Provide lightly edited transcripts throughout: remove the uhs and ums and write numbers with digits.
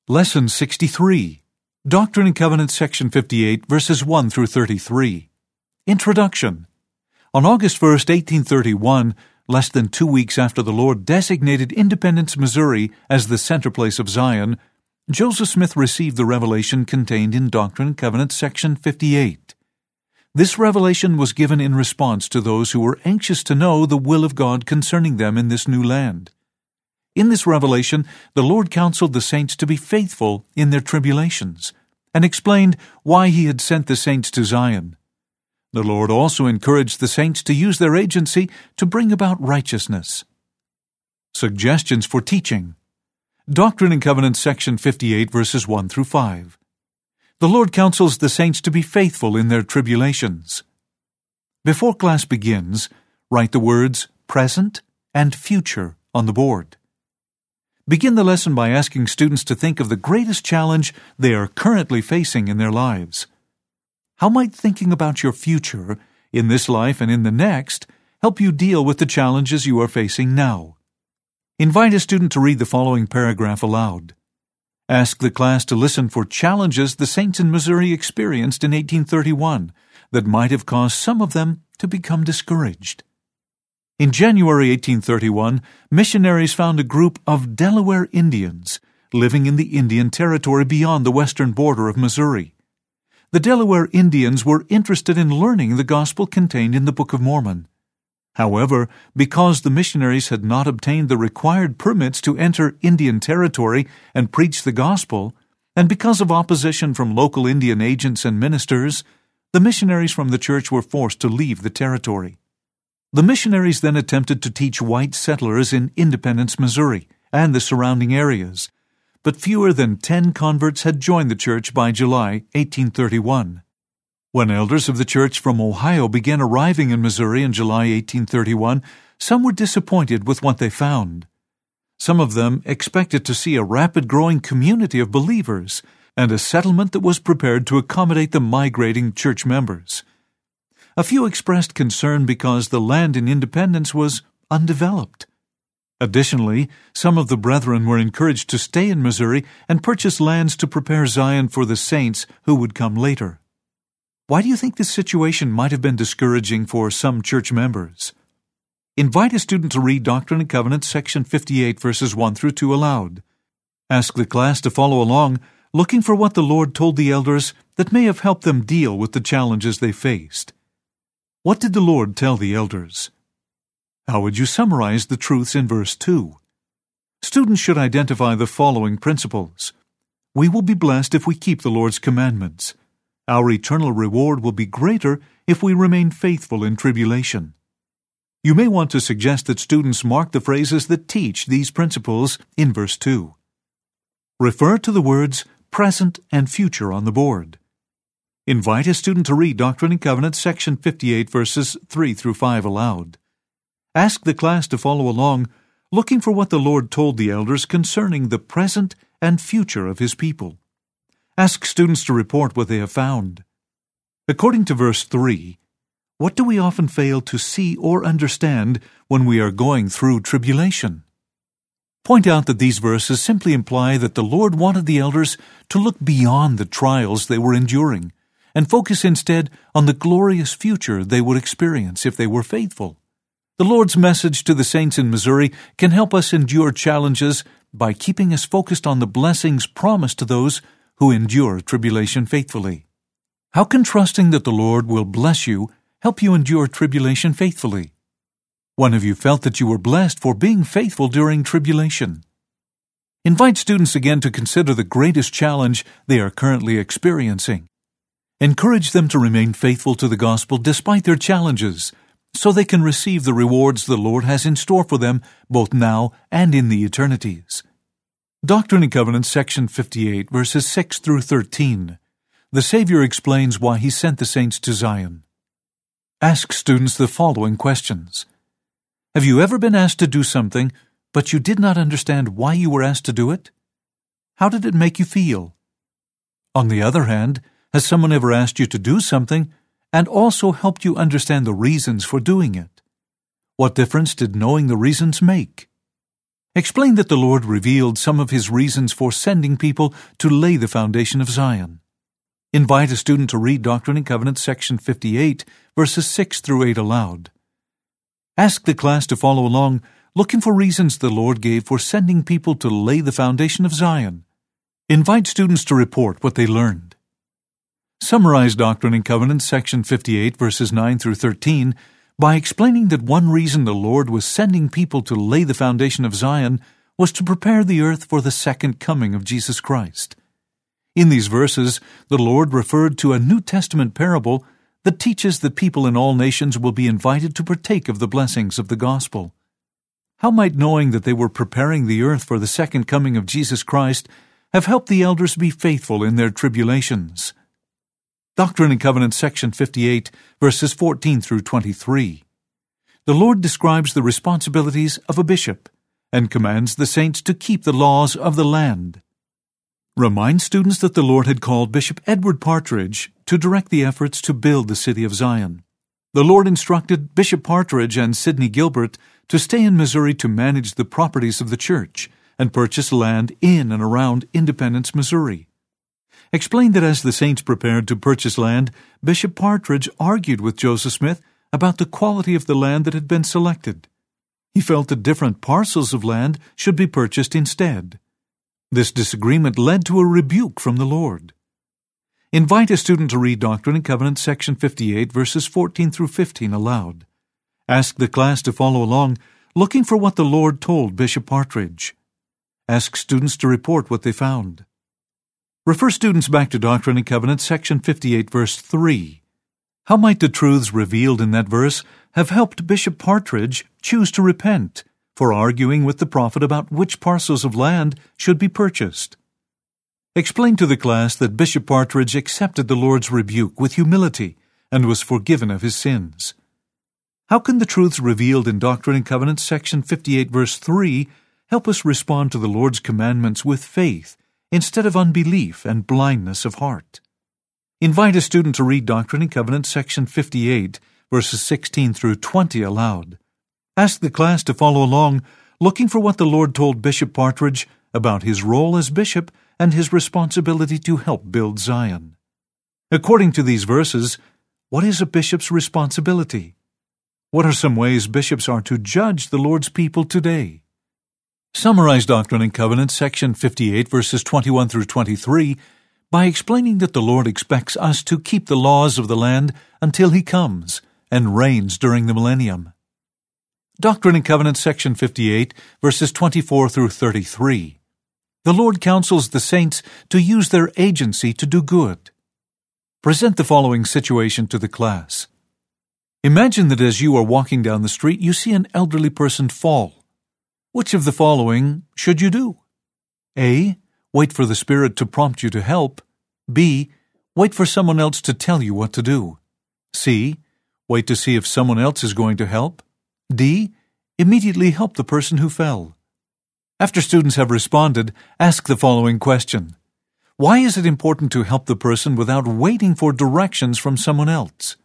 Lesson 63, Doctrine and Covenants, Section 58, verses 1 through 33. Introduction. On August 1, 1831, less than 2 weeks after the Lord designated Independence, Missouri as the center place of Zion, Joseph Smith received the revelation contained in Doctrine and Covenants, Section 58. This revelation was given in response to those who were anxious to know the will of God concerning them in this new land. In this revelation, the Lord counseled the saints to be faithful in their tribulations, and explained why He had sent the saints to Zion. The Lord also encouraged the saints to use their agency to bring about righteousness. Suggestions for teaching. Doctrine and Covenants, Section 58, verses 1 through 5. The Lord counsels the saints to be faithful in their tribulations. Before class begins, write the words present and future on the board. Begin the lesson by asking students to think of the greatest challenge they are currently facing in their lives. How might thinking about your future, in this life and in the next, help you deal with the challenges you are facing now? Invite a student to read the following paragraph aloud. Ask the class to listen for challenges the saints in Missouri experienced in 1831 that might have caused some of them to become discouraged. In January 1831, missionaries found a group of Delaware Indians living in the Indian Territory beyond the western border of Missouri. The Delaware Indians were interested in learning the gospel contained in the Book of Mormon. However, because the missionaries had not obtained the required permits to enter Indian Territory and preach the gospel, and because of opposition from local Indian agents and ministers, the missionaries from the church were forced to leave the territory. The missionaries then attempted to teach white settlers in Independence, Missouri, and the surrounding areas, but fewer than 10 converts had joined the church by July 1831. When elders of the church from Ohio began arriving in Missouri in July 1831, some were disappointed with what they found. Some of them expected to see a rapid growing community of believers and a settlement that was prepared to accommodate the migrating church members. A few expressed concern because the land in Independence was undeveloped. Additionally, some of the brethren were encouraged to stay in Missouri and purchase lands to prepare Zion for the saints who would come later. Why do you think this situation might have been discouraging for some church members? Invite a student to read Doctrine and Covenants, Section 58, verses 1 through 2 aloud. Ask the class to follow along, looking for what the Lord told the elders that may have helped them deal with the challenges they faced. What did the Lord tell the elders? How would you summarize the truths in verse 2? Students should identify the following principles. We will be blessed if we keep the Lord's commandments. Our eternal reward will be greater if we remain faithful in tribulation. You may want to suggest that students mark the phrases that teach these principles in verse 2. Refer to the words present and future on the board. Invite a student to read Doctrine and Covenants, Section 58, verses 3 through 5 aloud. Ask the class to follow along, looking for what the Lord told the elders concerning the present and future of His people. Ask students to report what they have found. According to verse 3, what do we often fail to see or understand when we are going through tribulation? Point out that these verses simply imply that the Lord wanted the elders to look beyond the trials they were enduring and focus instead on the glorious future they would experience if they were faithful. The Lord's message to the saints in Missouri can help us endure challenges by keeping us focused on the blessings promised to those who endure tribulation faithfully. How can trusting that the Lord will bless you help you endure tribulation faithfully? When have you felt that you were blessed for being faithful during tribulation? Invite students again to consider the greatest challenge they are currently experiencing. Encourage them to remain faithful to the gospel despite their challenges, so they can receive the rewards the Lord has in store for them both now and in the eternities. Doctrine and Covenants, Section 58, verses 6 through 13. The Savior explains why He sent the saints to Zion. Ask students the following questions. Have you ever been asked to do something, but you did not understand why you were asked to do it? How did it make you feel? On the other hand, has someone ever asked you to do something and also helped you understand the reasons for doing it? What difference did knowing the reasons make? Explain that the Lord revealed some of His reasons for sending people to lay the foundation of Zion. Invite a student to read Doctrine and Covenants, section 58, verses 6 through 8 aloud. Ask the class to follow along, looking for reasons the Lord gave for sending people to lay the foundation of Zion. Invite students to report what they learned. Summarize Doctrine and Covenants, section 58, verses 9 through 13, by explaining that one reason the Lord was sending people to lay the foundation of Zion was to prepare the earth for the second coming of Jesus Christ. In these verses, the Lord referred to a New Testament parable that teaches that people in all nations will be invited to partake of the blessings of the gospel. How might knowing that they were preparing the earth for the second coming of Jesus Christ have helped the elders be faithful in their tribulations? Doctrine and Covenants, section 58, verses 14 through 23. The Lord describes the responsibilities of a bishop and commands the saints to keep the laws of the land. Remind students that the Lord had called Bishop Edward Partridge to direct the efforts to build the city of Zion. The Lord instructed Bishop Partridge and Sidney Gilbert to stay in Missouri to manage the properties of the church and purchase land in and around Independence, Missouri. Explain that as the saints prepared to purchase land, Bishop Partridge argued with Joseph Smith about the quality of the land that had been selected. He felt that different parcels of land should be purchased instead. This disagreement led to a rebuke from the Lord. Invite a student to read Doctrine and Covenants, section 58, verses 14 through 15 aloud. Ask the class to follow along, looking for what the Lord told Bishop Partridge. Ask students to report what they found. Refer students back to Doctrine and Covenants, section 58, verse 3. How might the truths revealed in that verse have helped Bishop Partridge choose to repent for arguing with the prophet about which parcels of land should be purchased? Explain to the class that Bishop Partridge accepted the Lord's rebuke with humility and was forgiven of his sins. How can the truths revealed in Doctrine and Covenants, section 58, verse 3, help us respond to the Lord's commandments with faith instead of unbelief and blindness of heart? Invite a student to read Doctrine and Covenants, section 58, verses 16 through 20 aloud. Ask the class to follow along, looking for what the Lord told Bishop Partridge about his role as bishop and his responsibility to help build Zion. According to these verses, what is a bishop's responsibility? What are some ways bishops are to judge the Lord's people today? Summarize Doctrine and Covenants, section 58, verses 21 through 23, by explaining that the Lord expects us to keep the laws of the land until He comes and reigns during the millennium. Doctrine and Covenants, section 58, verses 24 through 33. The Lord counsels the saints to use their agency to do good. Present the following situation to the class. Imagine that as you are walking down the street, you see an elderly person fall. Which of the following should you do? A. Wait for the Spirit to prompt you to help. B. Wait for someone else to tell you what to do. C. Wait to see if someone else is going to help. D. Immediately help the person who fell. After students have responded, ask the following question. Why is it important to help the person without waiting for directions from someone else?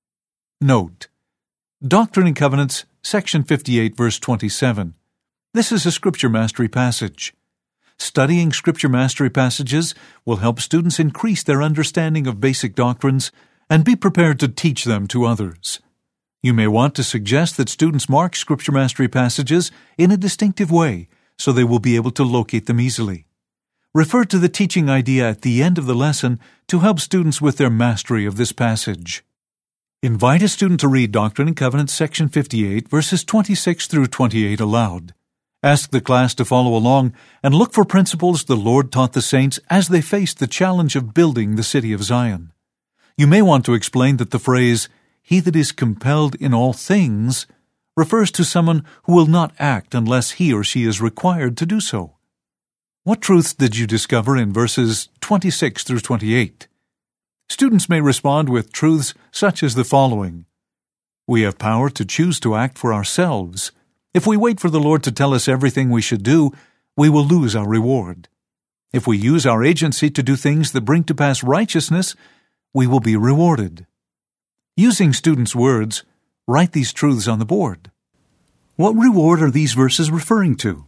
Note: Doctrine and Covenants, section 58, verse 27. This is a Scripture Mastery passage. Studying Scripture Mastery passages will help students increase their understanding of basic doctrines and be prepared to teach them to others. You may want to suggest that students mark Scripture Mastery passages in a distinctive way so they will be able to locate them easily. Refer to the teaching idea at the end of the lesson to help students with their mastery of this passage. Invite a student to read Doctrine and Covenants, section 58, verses 26 through 28 aloud. Ask the class to follow along and look for principles the Lord taught the saints as they faced the challenge of building the city of Zion. You may want to explain that the phrase, "He that is compelled in all things," refers to someone who will not act unless he or she is required to do so. What truths did you discover in verses 26 through 28? Students may respond with truths such as the following. We have power to choose to act for ourselves. If we wait for the Lord to tell us everything we should do, we will lose our reward. If we use our agency to do things that bring to pass righteousness, we will be rewarded. Using students' words, write these truths on the board. What reward are these verses referring to?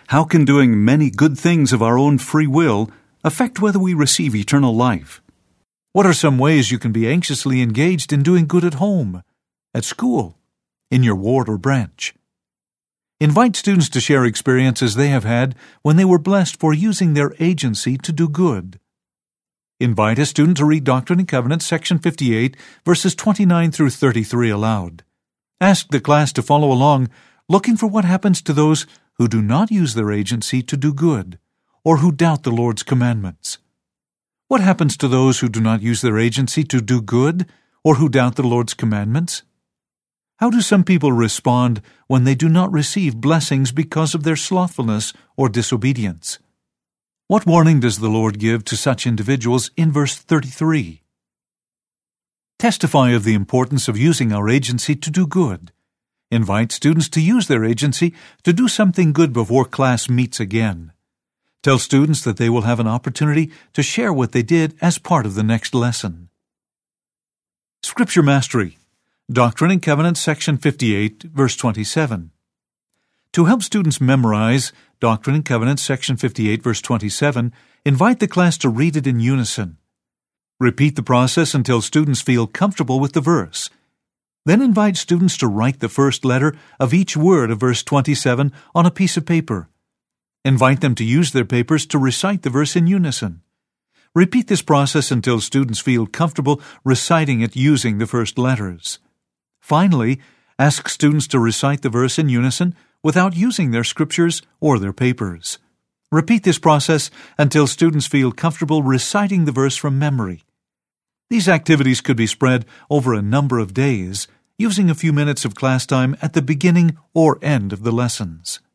How can doing many good things of our own free will affect whether we receive eternal life? What are some ways you can be anxiously engaged in doing good at home, at school, in your ward or branch? Invite students to share experiences they have had when they were blessed for using their agency to do good. Invite a student to read Doctrine and Covenants, section 58, verses 29 through 33 aloud. Ask the class to follow along, looking for what happens to those who do not use their agency to do good, or who doubt the Lord's commandments. What happens to those who do not use their agency to do good, or who doubt the Lord's commandments? How do some people respond when they do not receive blessings because of their slothfulness or disobedience? What warning does the Lord give to such individuals in verse 33? Testify of the importance of using our agency to do good. Invite students to use their agency to do something good before class meets again. Tell students that they will have an opportunity to share what they did as part of the next lesson. Scripture Mastery. Doctrine and Covenants, section 58, verse 27. To help students memorize Doctrine and Covenants, section 58, verse 27, invite the class to read it in unison. Repeat the process until students feel comfortable with the verse. Then invite students to write the first letter of each word of verse 27 on a piece of paper. Invite them to use their papers to recite the verse in unison. Repeat this process until students feel comfortable reciting it using the first letters. Finally, ask students to recite the verse in unison without using their scriptures or their papers. Repeat this process until students feel comfortable reciting the verse from memory. These activities could be spread over a number of days, using a few minutes of class time at the beginning or end of the lessons.